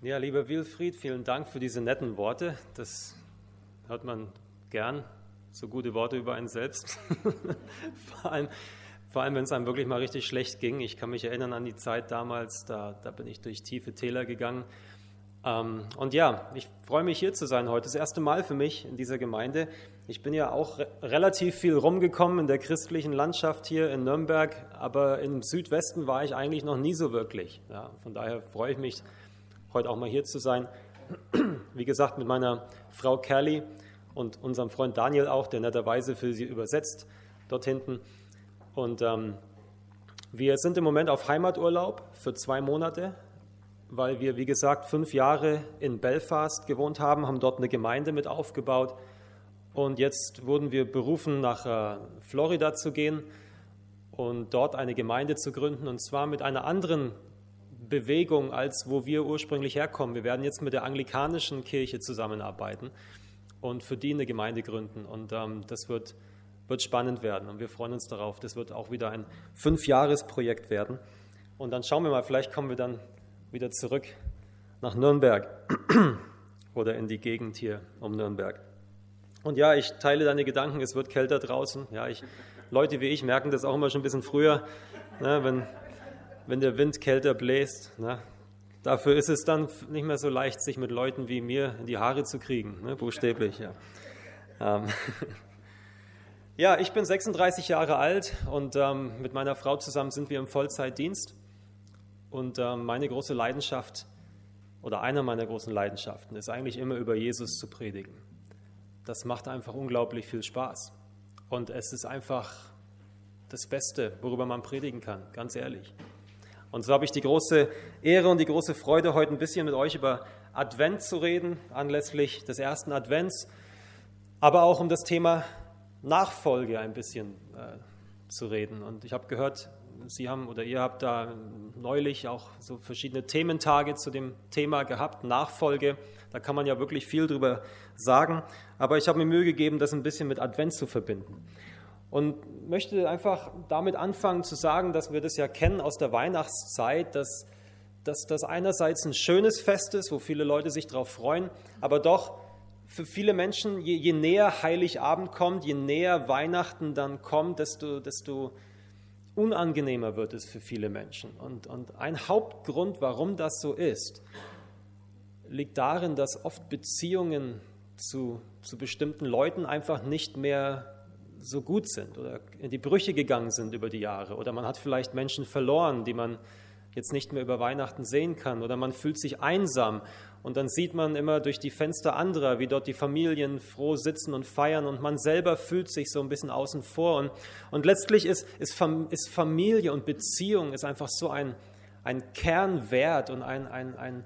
Ja, lieber Wilfried, vielen Dank für diese netten Worte. Das hört man gern, so gute Worte über einen selbst. Vor allem, wenn es einem wirklich mal richtig schlecht ging. Ich kann mich erinnern an die Zeit damals, da bin ich durch tiefe Täler gegangen. Und ja, ich freue mich, hier zu sein heute. Das erste Mal für mich in dieser Gemeinde. Ich bin ja auch relativ viel rumgekommen in der christlichen Landschaft hier in Nürnberg, aber im Südwesten war ich eigentlich noch nie so wirklich. Ja, von daher freue ich mich, heute auch mal hier zu sein. Wie gesagt, mit meiner Frau Kerli und unserem Freund Daniel auch, der netterweise für sie übersetzt, dort hinten. Und wir sind im Moment auf Heimaturlaub für 2 Monate, weil wir, wie gesagt, 5 Jahre in Belfast gewohnt haben dort eine Gemeinde mit aufgebaut. Und jetzt wurden wir berufen, nach Florida zu gehen und dort eine Gemeinde zu gründen, und zwar mit einer anderen Bewegung, als wo wir ursprünglich herkommen. Wir werden jetzt mit der anglikanischen Kirche zusammenarbeiten und für die eine Gemeinde gründen. Und das wird spannend werden und wir freuen uns darauf. Das wird auch wieder ein 5-Jahres-Projekt werden. Und dann schauen wir mal, vielleicht kommen wir dann wieder zurück nach Nürnberg oder in die Gegend hier um Nürnberg. Und ja, ich teile deine Gedanken, es wird kälter draußen. Ja, Leute wie ich merken das auch immer schon ein bisschen früher, ne, wenn der Wind kälter bläst. Ne. Dafür ist es dann nicht mehr so leicht, sich mit Leuten wie mir in die Haare zu kriegen, ne, buchstäblich. Ja. Ja, ich bin 36 Jahre alt und mit meiner Frau zusammen sind wir im Vollzeitdienst. Und meine große Leidenschaft oder eine meiner großen Leidenschaften ist eigentlich immer über Jesus zu predigen. Das macht einfach unglaublich viel Spaß. Und es ist einfach das Beste, worüber man predigen kann, ganz ehrlich. Und so habe ich die große Ehre und die große Freude, heute ein bisschen mit euch über Advent zu reden, anlässlich des ersten Advents, aber auch um das Thema Nachfolge ein bisschen zu reden. Und ich habe gehört, ihr habt da neulich auch so verschiedene Thementage zu dem Thema gehabt, Nachfolge. Da kann man ja wirklich viel drüber sagen. Aber ich habe mir Mühe gegeben, das ein bisschen mit Advent zu verbinden. Und möchte einfach damit anfangen zu sagen, dass wir das ja kennen aus der Weihnachtszeit, dass das einerseits ein schönes Fest ist, wo viele Leute sich drauf freuen, aber doch für viele Menschen, je näher Heiligabend kommt, je näher Weihnachten dann kommt, desto unangenehmer wird es für viele Menschen. Und ein Hauptgrund, warum das so ist, liegt darin, dass oft Beziehungen zu bestimmten Leuten einfach nicht mehr so gut sind oder in die Brüche gegangen sind über die Jahre. Oder man hat vielleicht Menschen verloren, die man jetzt nicht mehr über Weihnachten sehen kann. Oder man fühlt sich einsam und dann sieht man immer durch die Fenster anderer, wie dort die Familien froh sitzen und feiern und man selber fühlt sich so ein bisschen außen vor. Und letztlich ist Familie und Beziehung ist einfach so ein Kernwert und ein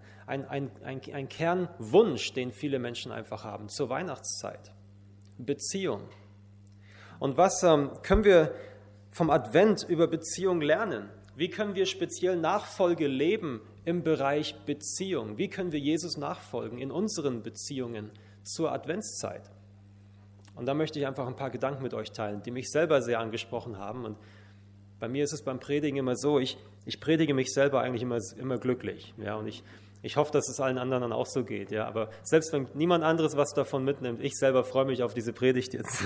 Kernwunsch, den viele Menschen einfach haben zur Weihnachtszeit. Beziehung. Und was können wir vom Advent über Beziehung lernen? Wie können wir speziell Nachfolge leben im Bereich Beziehung? Wie können wir Jesus nachfolgen in unseren Beziehungen zur Adventszeit? Und da möchte ich einfach ein paar Gedanken mit euch teilen, die mich selber sehr angesprochen haben. Und bei mir ist es beim Predigen immer so, ich predige mich selber eigentlich immer glücklich. Ja, und ich hoffe, dass es allen anderen dann auch so geht. Ja, aber selbst wenn niemand anderes was davon mitnimmt, ich selber freue mich auf diese Predigt jetzt.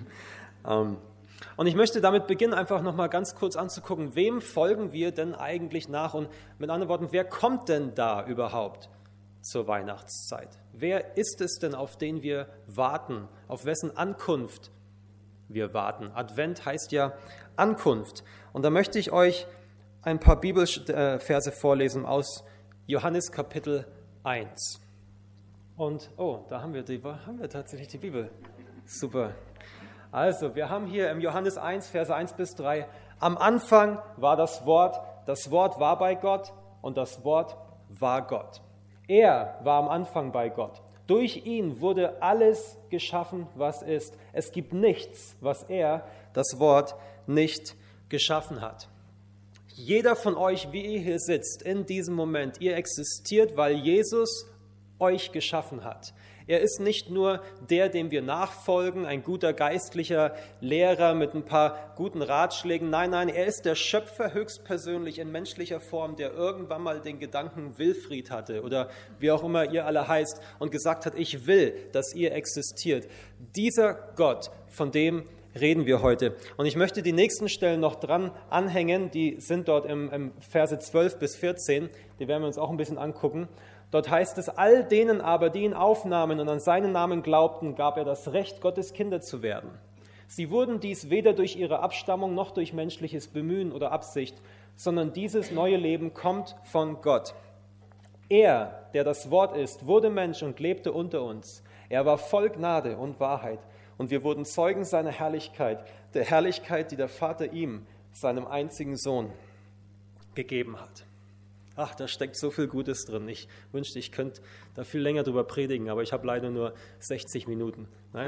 Und ich möchte damit beginnen, einfach nochmal ganz kurz anzugucken, wem folgen wir denn eigentlich nach? Und mit anderen Worten, wer kommt denn da überhaupt zur Weihnachtszeit? Wer ist es denn, auf den wir warten? Auf wessen Ankunft wir warten? Advent heißt ja Ankunft. Und da möchte ich euch ein paar Bibelverse vorlesen aus Johannes Kapitel 1. Und, da haben wir tatsächlich die Bibel. Super. Also, wir haben hier im Johannes 1, Verse 1 bis 3, am Anfang war das Wort war bei Gott und das Wort war Gott. Er war am Anfang bei Gott. Durch ihn wurde alles geschaffen, was ist. Es gibt nichts, was er, das Wort, nicht geschaffen hat. Jeder von euch, wie ihr hier sitzt, in diesem Moment, ihr existiert, weil Jesus euch geschaffen hat. Er ist nicht nur der, dem wir nachfolgen, ein guter geistlicher Lehrer mit ein paar guten Ratschlägen. Nein, er ist der Schöpfer höchstpersönlich in menschlicher Form, der irgendwann mal den Gedanken Wilfried hatte oder wie auch immer ihr alle heißt und gesagt hat, ich will, dass ihr existiert. Dieser Gott, von dem reden wir heute. Und ich möchte die nächsten Stellen noch dran anhängen, die sind dort im Verse 12 bis 14, die werden wir uns auch ein bisschen angucken. Dort heißt es, all denen aber, die ihn aufnahmen und an seinen Namen glaubten, gab er das Recht, Gottes Kinder zu werden. Sie wurden dies weder durch ihre Abstammung noch durch menschliches Bemühen oder Absicht, sondern dieses neue Leben kommt von Gott. Er, der das Wort ist, wurde Mensch und lebte unter uns. Er war voll Gnade und Wahrheit. Und wir wurden Zeugen seiner Herrlichkeit, der Herrlichkeit, die der Vater ihm, seinem einzigen Sohn, gegeben hat. Ach, da steckt so viel Gutes drin. Ich wünschte, ich könnte da viel länger drüber predigen, aber ich habe leider nur 60 Minuten. Nein.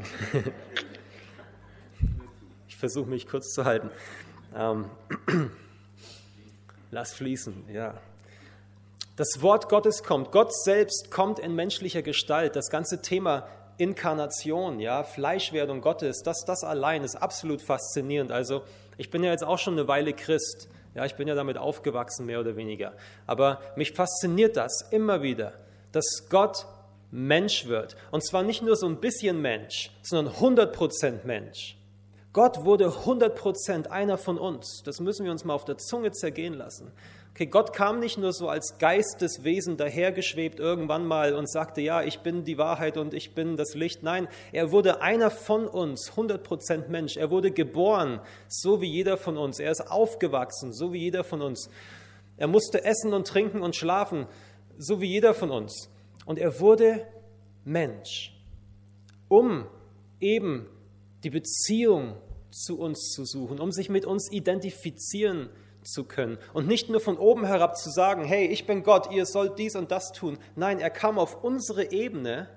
Ich versuche mich kurz zu halten. Lass fließen, ja. Das Wort Gottes kommt. Gott selbst kommt in menschlicher Gestalt. Das ganze Thema Inkarnation, ja, Fleischwerdung Gottes, das allein ist absolut faszinierend. Also ich bin ja jetzt auch schon eine Weile Christ. Ja, ich bin ja damit aufgewachsen, mehr oder weniger. Aber mich fasziniert das immer wieder, dass Gott Mensch wird. Und zwar nicht nur so ein bisschen Mensch, sondern 100% Mensch. Gott wurde 100% einer von uns. Das müssen wir uns mal auf der Zunge zergehen lassen. Okay, Gott kam nicht nur so als Geisteswesen dahergeschwebt irgendwann mal und sagte, ja, ich bin die Wahrheit und ich bin das Licht. Nein, er wurde einer von uns, 100% Mensch. Er wurde geboren, so wie jeder von uns. Er ist aufgewachsen, so wie jeder von uns. Er musste essen und trinken und schlafen, so wie jeder von uns. Und er wurde Mensch, um eben die Beziehung zu uns zu suchen, um sich mit uns identifizieren zu können und nicht nur von oben herab zu sagen, hey, ich bin Gott, ihr sollt dies und das tun. Nein, er kam auf unsere Ebene,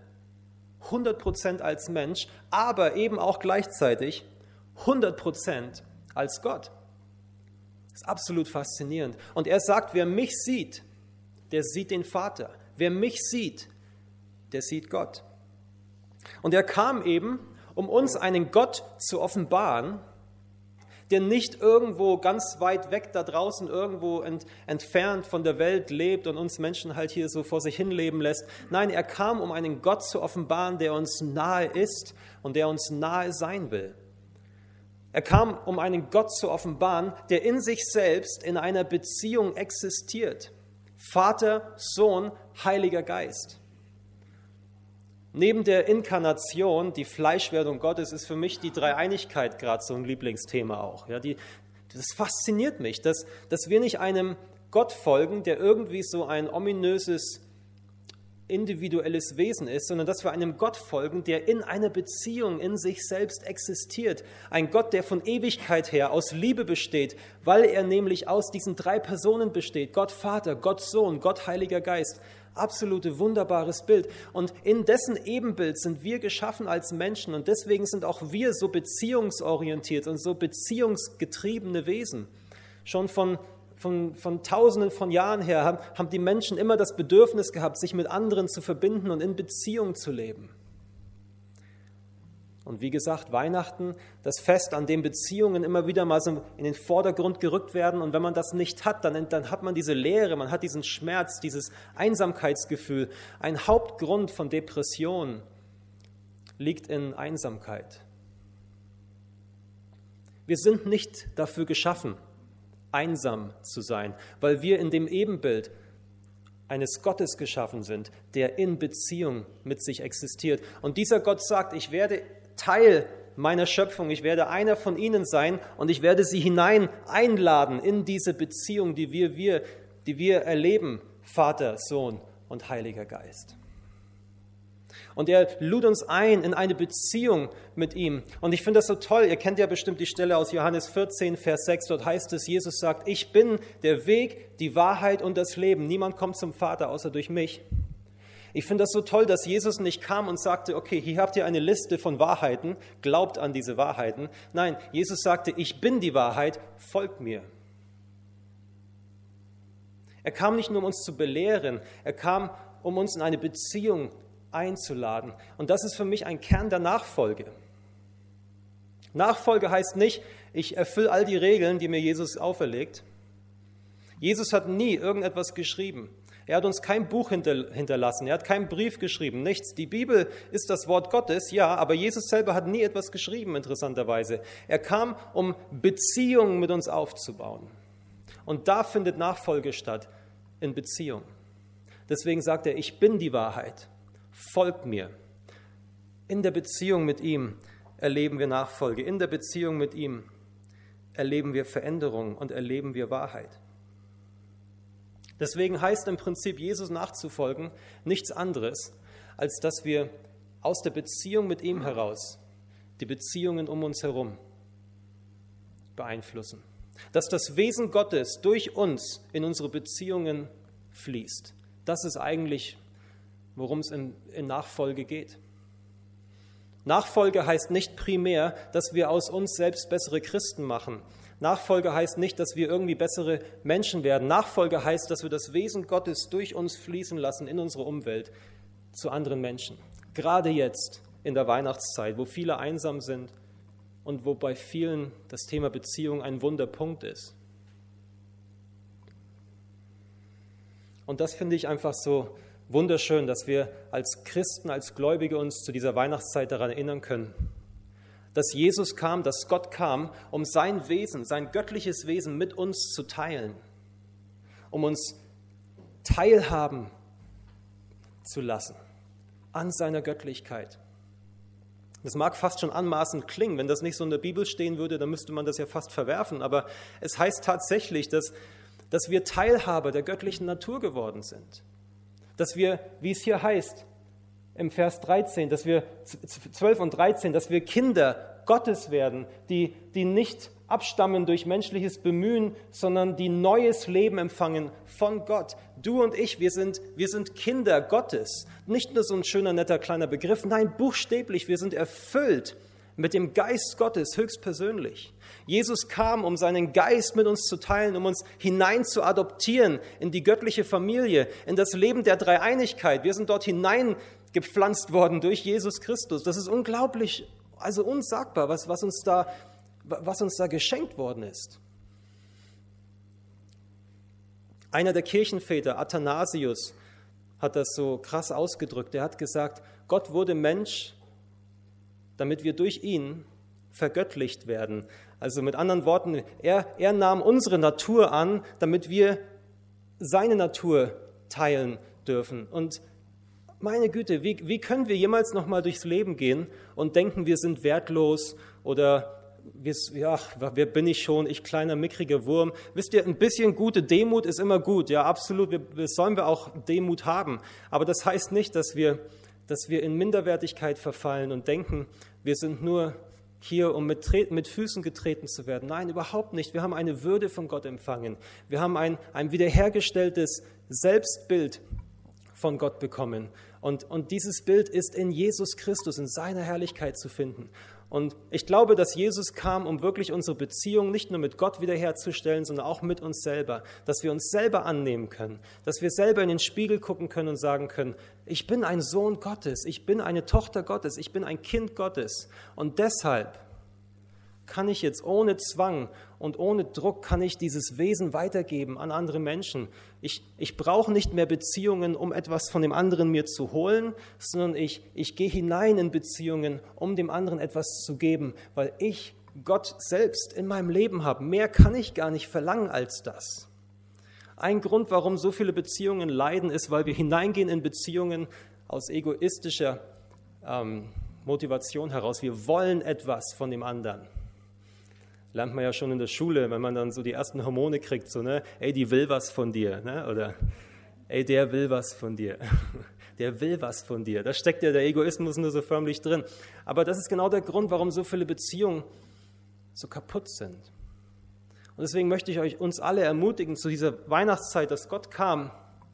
100% als Mensch, aber eben auch gleichzeitig 100% als Gott. Das ist absolut faszinierend. Und er sagt, wer mich sieht, der sieht den Vater. Wer mich sieht, der sieht Gott. Und er kam eben, um uns einen Gott zu offenbaren, der nicht irgendwo ganz weit weg da draußen, irgendwo entfernt von der Welt lebt und uns Menschen halt hier so vor sich hin leben lässt. Nein, er kam, um einen Gott zu offenbaren, der uns nahe ist und der uns nahe sein will. Er kam, um einen Gott zu offenbaren, der in sich selbst in einer Beziehung existiert. Vater, Sohn, Heiliger Geist. Neben der Inkarnation, die Fleischwerdung Gottes, ist für mich die Dreieinigkeit gerade so ein Lieblingsthema auch. Ja, das fasziniert mich, dass wir nicht einem Gott folgen, der irgendwie so ein ominöses, individuelles Wesen ist, sondern dass wir einem Gott folgen, der in einer Beziehung in sich selbst existiert. Ein Gott, der von Ewigkeit her aus Liebe besteht, weil er nämlich aus diesen drei Personen besteht. Gott Vater, Gott Sohn, Gott Heiliger Geist. Absolute wunderbares Bild. Und in dessen Ebenbild sind wir geschaffen als Menschen und deswegen sind auch wir so beziehungsorientiert und so beziehungsgetriebene Wesen. Schon von Tausenden von Jahren her haben die Menschen immer das Bedürfnis gehabt, sich mit anderen zu verbinden und in Beziehung zu leben. Und wie gesagt, Weihnachten, das Fest, an dem Beziehungen immer wieder mal so in den Vordergrund gerückt werden. Und wenn man das nicht hat, dann hat man diese Leere, man hat diesen Schmerz, dieses Einsamkeitsgefühl. Ein Hauptgrund von Depression liegt in Einsamkeit. Wir sind nicht dafür geschaffen, einsam zu sein, weil wir in dem Ebenbild eines Gottes geschaffen sind, der in Beziehung mit sich existiert. Und dieser Gott sagt, ich werde Teil meiner Schöpfung, ich werde einer von ihnen sein und ich werde sie hinein einladen in diese Beziehung, die wir erleben, Vater, Sohn und Heiliger Geist. Und er lud uns ein in eine Beziehung mit ihm. Und ich finde das so toll. Ihr kennt ja bestimmt die Stelle aus Johannes 14, Vers 6. Dort heißt es, Jesus sagt, ich bin der Weg, die Wahrheit und das Leben. Niemand kommt zum Vater, außer durch mich. Ich finde das so toll, dass Jesus nicht kam und sagte, okay, hier habt ihr eine Liste von Wahrheiten, glaubt an diese Wahrheiten. Nein, Jesus sagte, ich bin die Wahrheit, folgt mir. Er kam nicht nur, um uns zu belehren, er kam, um uns in eine Beziehung einzuladen. Und das ist für mich ein Kern der Nachfolge. Nachfolge heißt nicht, ich erfülle all die Regeln, die mir Jesus auferlegt. Jesus hat nie irgendetwas geschrieben. Er hat uns kein Buch hinterlassen, er hat keinen Brief geschrieben, nichts. Die Bibel ist das Wort Gottes, ja, aber Jesus selber hat nie etwas geschrieben, interessanterweise. Er kam, um Beziehungen mit uns aufzubauen. Und da findet Nachfolge statt, in Beziehung. Deswegen sagt er, ich bin die Wahrheit, folgt mir. In der Beziehung mit ihm erleben wir Nachfolge, in der Beziehung mit ihm erleben wir Veränderung und erleben wir Wahrheit. Deswegen heißt im Prinzip, Jesus nachzufolgen, nichts anderes, als dass wir aus der Beziehung mit ihm heraus die Beziehungen um uns herum beeinflussen. Dass das Wesen Gottes durch uns in unsere Beziehungen fließt. Das ist eigentlich, worum es in Nachfolge geht. Nachfolge heißt nicht primär, dass wir aus uns selbst bessere Christen machen. Nachfolge heißt nicht, dass wir irgendwie bessere Menschen werden. Nachfolge heißt, dass wir das Wesen Gottes durch uns fließen lassen in unsere Umwelt zu anderen Menschen. Gerade jetzt in der Weihnachtszeit, wo viele einsam sind und wo bei vielen das Thema Beziehung ein Wunderpunkt ist. Und das finde ich einfach so wunderschön, dass wir als Christen, als Gläubige uns zu dieser Weihnachtszeit daran erinnern können, dass Jesus kam, dass Gott kam, um sein Wesen, sein göttliches Wesen mit uns zu teilen, um uns teilhaben zu lassen an seiner Göttlichkeit. Das mag fast schon anmaßend klingen, wenn das nicht so in der Bibel stehen würde, dann müsste man das ja fast verwerfen, aber es heißt tatsächlich, dass wir Teilhaber der göttlichen Natur geworden sind. Dass wir, wie es hier heißt, im Vers 13, dass wir 12 und 13, dass wir Kinder Gottes werden, die nicht abstammen durch menschliches Bemühen, sondern die neues Leben empfangen von Gott. Du und ich, wir sind Kinder Gottes. Nicht nur so ein schöner, netter, kleiner Begriff, nein, buchstäblich, wir sind erfüllt mit dem Geist Gottes höchstpersönlich. Jesus kam, um seinen Geist mit uns zu teilen, um uns hinein zu adoptieren in die göttliche Familie, in das Leben der Dreieinigkeit. Wir sind dort hineingepflanzt worden durch Jesus Christus. Das ist unglaublich, also unsagbar, was uns da geschenkt worden ist. Einer der Kirchenväter, Athanasius, hat das so krass ausgedrückt. Er hat gesagt, Gott wurde Mensch, damit wir durch ihn vergöttlicht werden. Also mit anderen Worten, er nahm unsere Natur an, damit wir seine Natur teilen dürfen. Und meine Güte, wie können wir jemals noch mal durchs Leben gehen und denken, wir sind wertlos oder wer bin ich schon, ich kleiner, mickriger Wurm. Wisst ihr, ein bisschen gute Demut ist immer gut. Ja, absolut, sollen wir auch Demut haben. Aber das heißt nicht, dass wir in Minderwertigkeit verfallen und denken, wir sind nur hier, um mit Füßen getreten zu werden. Nein, überhaupt nicht. Wir haben eine Würde von Gott empfangen. Wir haben ein wiederhergestelltes Selbstbild von Gott bekommen. Und dieses Bild ist in Jesus Christus, in seiner Herrlichkeit zu finden. Und ich glaube, dass Jesus kam, um wirklich unsere Beziehung nicht nur mit Gott wiederherzustellen, sondern auch mit uns selber. Dass wir uns selber annehmen können. Dass wir selber in den Spiegel gucken können und sagen können, ich bin ein Sohn Gottes, ich bin eine Tochter Gottes, ich bin ein Kind Gottes. Und deshalb kann ich jetzt ohne Zwang und ohne Druck, kann ich dieses Wesen weitergeben an andere Menschen. Ich brauche nicht mehr Beziehungen, um etwas von dem anderen mir zu holen, sondern ich gehe hinein in Beziehungen, um dem anderen etwas zu geben, weil ich Gott selbst in meinem Leben habe. Mehr kann ich gar nicht verlangen als das. Ein Grund, warum so viele Beziehungen leiden, ist, weil wir hineingehen in Beziehungen aus egoistischer Motivation heraus. Wir wollen etwas von dem anderen. Lernt man ja schon in der Schule, wenn man dann so die ersten Hormone kriegt, so, ne, ey, die will was von dir, ne, oder ey, der will was von dir, der will was von dir. Da steckt ja der Egoismus nur so förmlich drin. Aber das ist genau der Grund, warum so viele Beziehungen so kaputt sind. Und deswegen möchte ich uns alle ermutigen zu dieser Weihnachtszeit, dass Gott kam,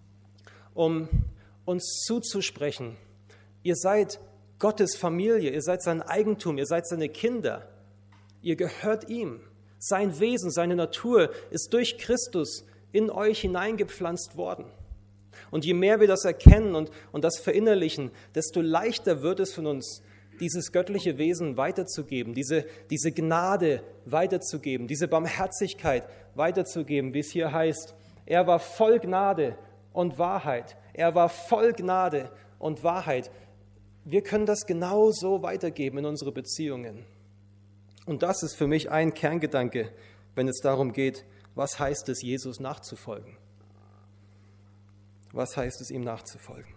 um uns zuzusprechen. Ihr seid Gottes Familie, ihr seid sein Eigentum, ihr seid seine Kinder. Ihr gehört ihm. Sein Wesen, seine Natur ist durch Christus in euch hineingepflanzt worden. Und je mehr wir das erkennen und das verinnerlichen, desto leichter wird es von uns, dieses göttliche Wesen weiterzugeben, diese Gnade weiterzugeben, diese Barmherzigkeit weiterzugeben, wie es hier heißt. Er war voll Gnade und Wahrheit. Er war voll Gnade und Wahrheit. Wir können das genauso weitergeben in unsere Beziehungen. Und das ist für mich ein Kerngedanke, wenn es darum geht, was heißt es, Jesus nachzufolgen? Was heißt es, ihm nachzufolgen?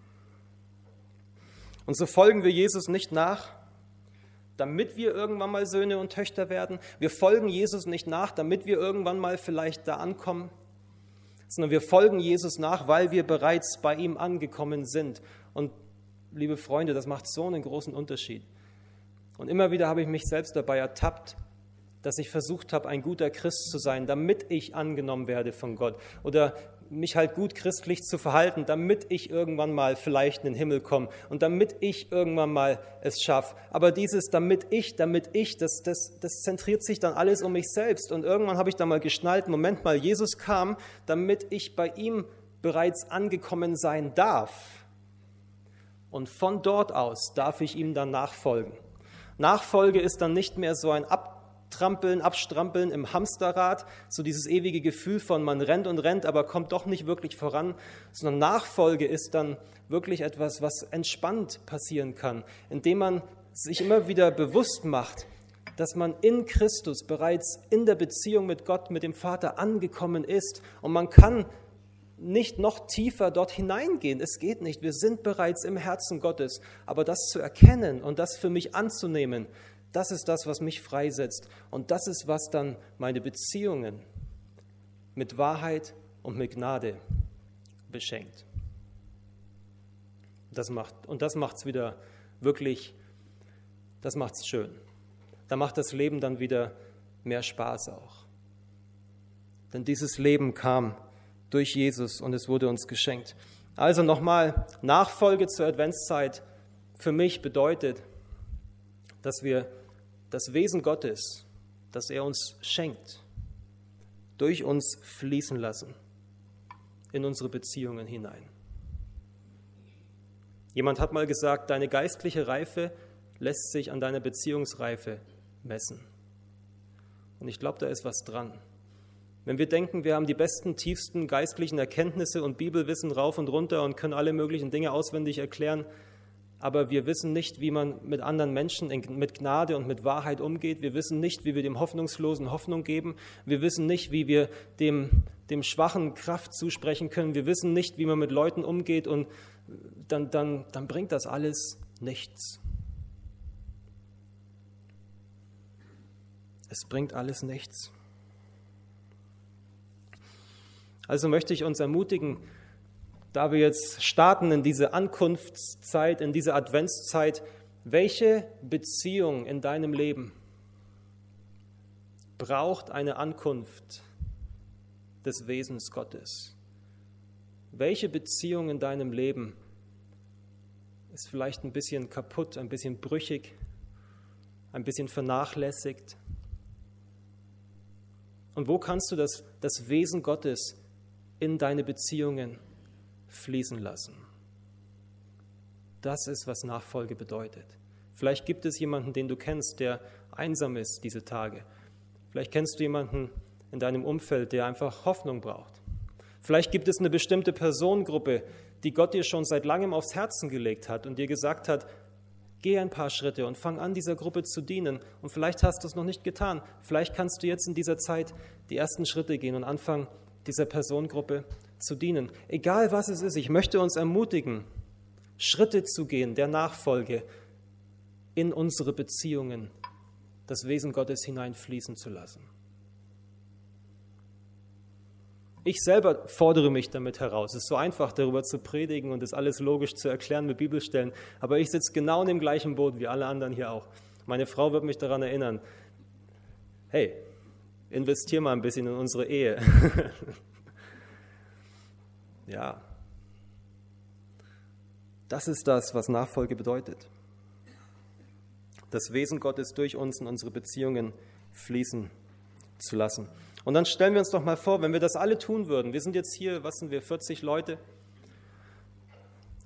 Und so folgen wir Jesus nicht nach, damit wir irgendwann mal Söhne und Töchter werden. Wir folgen Jesus nicht nach, damit wir irgendwann mal vielleicht da ankommen, sondern wir folgen Jesus nach, weil wir bereits bei ihm angekommen sind. Und liebe Freunde, das macht so einen großen Unterschied. Und immer wieder habe ich mich selbst dabei ertappt, dass ich versucht habe, ein guter Christ zu sein, damit ich angenommen werde von Gott. Oder mich halt gut christlich zu verhalten, damit ich irgendwann mal vielleicht in den Himmel komme und damit ich irgendwann mal es schaffe. Aber dieses damit ich, das zentriert sich dann alles um mich selbst. Und irgendwann habe ich dann mal geschnallt, Moment mal, Jesus kam, damit ich bei ihm bereits angekommen sein darf. Und von dort aus darf ich ihm dann nachfolgen. Nachfolge ist dann nicht mehr so ein Abstrampeln im Hamsterrad, so dieses ewige Gefühl von man rennt und rennt, aber kommt doch nicht wirklich voran, sondern Nachfolge ist dann wirklich etwas, was entspannt passieren kann, indem man sich immer wieder bewusst macht, dass man in Christus bereits in der Beziehung mit Gott, mit dem Vater angekommen ist und man kann nicht noch tiefer dort hineingehen. Es geht nicht. Wir sind bereits im Herzen Gottes. Aber das zu erkennen und das für mich anzunehmen, das ist das, was mich freisetzt. Und das ist, was dann meine Beziehungen mit Wahrheit und mit Gnade beschenkt. Das macht es wieder wirklich, das macht es schön. Da macht das Leben dann wieder mehr Spaß auch. Denn dieses Leben kam durch Jesus und es wurde uns geschenkt. Also nochmal, Nachfolge zur Adventszeit für mich bedeutet, dass wir das Wesen Gottes, das er uns schenkt, durch uns fließen lassen in unsere Beziehungen hinein. Jemand hat mal gesagt, deine geistliche Reife lässt sich an deiner Beziehungsreife messen. Und ich glaube, da ist was dran. Wenn wir denken, wir haben die besten, tiefsten geistlichen Erkenntnisse und Bibelwissen rauf und runter und können alle möglichen Dinge auswendig erklären, aber wir wissen nicht, wie man mit anderen Menschen mit Gnade und mit Wahrheit umgeht. Wir wissen nicht, wie wir dem Hoffnungslosen Hoffnung geben. Wir wissen nicht, wie wir dem Schwachen Kraft zusprechen können. Wir wissen nicht, wie man mit Leuten umgeht und dann bringt das alles nichts. Es bringt alles nichts. Also möchte ich uns ermutigen, da wir jetzt starten in diese Ankunftszeit, in diese Adventszeit, welche Beziehung in deinem Leben braucht eine Ankunft des Wesens Gottes? Welche Beziehung in deinem Leben ist vielleicht ein bisschen kaputt, ein bisschen brüchig, ein bisschen vernachlässigt? Und wo kannst du das Wesen Gottes in deine Beziehungen fließen lassen? Das ist, was Nachfolge bedeutet. Vielleicht gibt es jemanden, den du kennst, der einsam ist diese Tage. Vielleicht kennst du jemanden in deinem Umfeld, der einfach Hoffnung braucht. Vielleicht gibt es eine bestimmte Personengruppe, die Gott dir schon seit langem aufs Herzen gelegt hat und dir gesagt hat, geh ein paar Schritte und fang an, dieser Gruppe zu dienen. Und vielleicht hast du es noch nicht getan. Vielleicht kannst du jetzt in dieser Zeit die ersten Schritte gehen und anfangen, dieser Personengruppe zu dienen. Egal was es ist, ich möchte uns ermutigen, Schritte zu gehen der Nachfolge in unsere Beziehungen, das Wesen Gottes hineinfließen zu lassen. Ich selber fordere mich damit heraus. Es ist so einfach, darüber zu predigen und das alles logisch zu erklären mit Bibelstellen, aber ich sitze genau in dem gleichen Boot wie alle anderen hier auch. Meine Frau wird mich daran erinnern, hey, investier mal ein bisschen in unsere Ehe. Ja, das ist das, was Nachfolge bedeutet. Das Wesen Gottes durch uns in unsere Beziehungen fließen zu lassen. Und dann stellen wir uns doch mal vor, wenn wir das alle tun würden, wir sind jetzt hier, 40 Leute,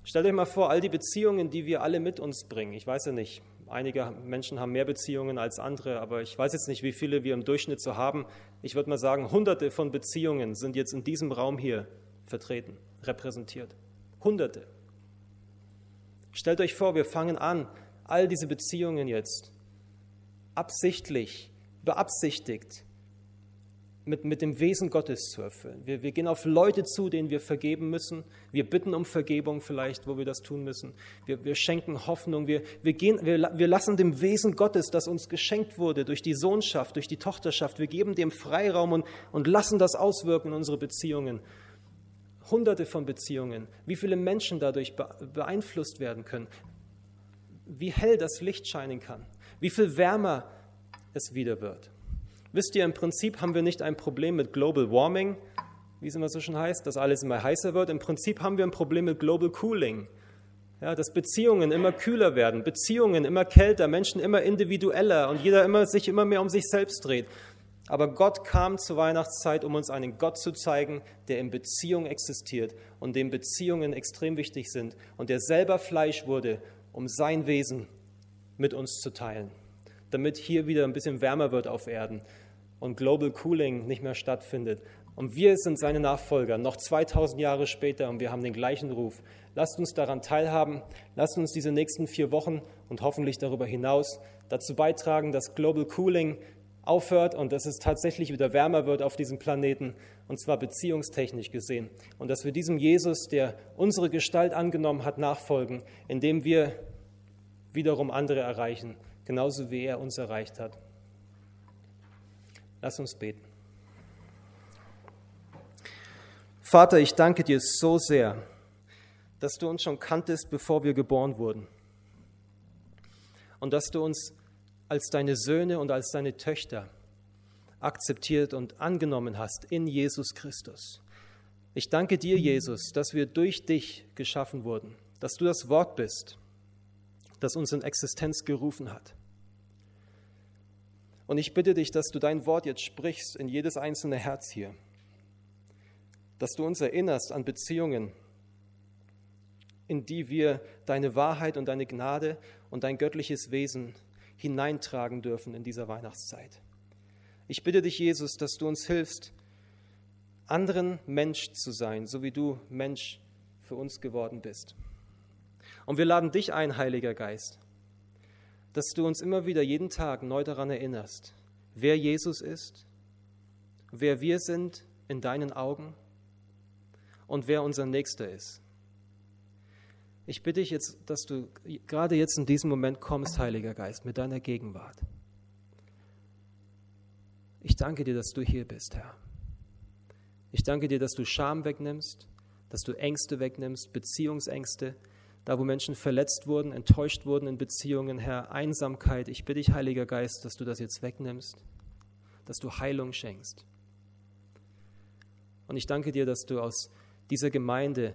Stellt euch mal vor, all die Beziehungen, die wir alle mit uns bringen. Ich weiß ja nicht, einige Menschen haben mehr Beziehungen als andere, aber ich weiß jetzt nicht, wie viele wir im Durchschnitt so haben. Ich würde mal sagen, Hunderte von Beziehungen sind jetzt in diesem Raum hier vertreten, repräsentiert. Hunderte. Stellt euch vor, wir fangen an, all diese Beziehungen jetzt absichtlich, beabsichtigt, mit dem Wesen Gottes zu erfüllen. Wir gehen auf Leute zu, denen wir vergeben müssen. Wir bitten um Vergebung vielleicht, wo wir das tun müssen. Wir schenken Hoffnung. Wir lassen dem Wesen Gottes, das uns geschenkt wurde, durch die Sohnschaft, durch die Tochterschaft, wir geben dem Freiraum und lassen das auswirken in unsere Beziehungen. Hunderte von Beziehungen. Wie viele Menschen dadurch beeinflusst werden können. Wie hell das Licht scheinen kann. Wie viel wärmer es wieder wird. Wisst ihr, im Prinzip haben wir nicht ein Problem mit Global Warming, wie es immer so schön heißt, dass alles immer heißer wird. Im Prinzip haben wir ein Problem mit Global Cooling, ja, dass Beziehungen immer kühler werden, Beziehungen immer kälter, Menschen immer individueller und jeder sich immer mehr um sich selbst dreht. Aber Gott kam zur Weihnachtszeit, um uns einen Gott zu zeigen, der in Beziehung existiert und dem Beziehungen extrem wichtig sind und der selber Fleisch wurde, um sein Wesen mit uns zu teilen, damit hier wieder ein bisschen wärmer wird auf Erden und Global Cooling nicht mehr stattfindet. Und wir sind seine Nachfolger, noch 2000 Jahre später, und wir haben den gleichen Ruf. Lasst uns daran teilhaben, lasst uns diese nächsten 4 Wochen und hoffentlich darüber hinaus dazu beitragen, dass Global Cooling aufhört und dass es tatsächlich wieder wärmer wird auf diesem Planeten, und zwar beziehungstechnisch gesehen. Und dass wir diesem Jesus, der unsere Gestalt angenommen hat, nachfolgen, indem wir wiederum andere erreichen, genauso wie er uns erreicht hat. Lass uns beten. Vater, ich danke dir so sehr, dass du uns schon kanntest, bevor wir geboren wurden. Und dass du uns als deine Söhne und als deine Töchter akzeptiert und angenommen hast in Jesus Christus. Ich danke dir, Jesus, dass wir durch dich geschaffen wurden, dass du das Wort bist, das uns in Existenz gerufen hat. Und ich bitte dich, dass du dein Wort jetzt sprichst in jedes einzelne Herz hier, dass du uns erinnerst an Beziehungen, in die wir deine Wahrheit und deine Gnade und dein göttliches Wesen hineintragen dürfen in dieser Weihnachtszeit. Ich bitte dich, Jesus, dass du uns hilfst, anderen Mensch zu sein, so wie du Mensch für uns geworden bist. Und wir laden dich ein, Heiliger Geist, dass du uns immer wieder jeden Tag neu daran erinnerst, wer Jesus ist, wer wir sind in deinen Augen und wer unser Nächster ist. Ich bitte dich jetzt, dass du gerade jetzt in diesem Moment kommst, Heiliger Geist, mit deiner Gegenwart. Ich danke dir, dass du hier bist, Herr. Ich danke dir, dass du Scham wegnimmst, dass du Ängste wegnimmst, Beziehungsängste, da wo Menschen verletzt wurden, enttäuscht wurden in Beziehungen, Herr, Einsamkeit. Ich bitte dich, Heiliger Geist, dass du das jetzt wegnimmst, dass du Heilung schenkst. Und ich danke dir, dass du aus dieser Gemeinde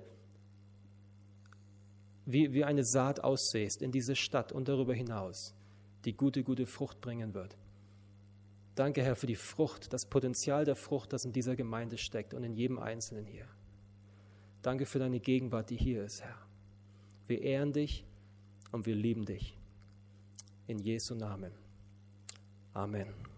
wie eine Saat aussäst in diese Stadt und darüber hinaus, die gute Frucht bringen wird. Danke, Herr, für die Frucht, das Potenzial der Frucht, das in dieser Gemeinde steckt und in jedem Einzelnen hier. Danke für deine Gegenwart, die hier ist, Herr. Wir ehren dich und wir lieben dich. In Jesu Namen. Amen.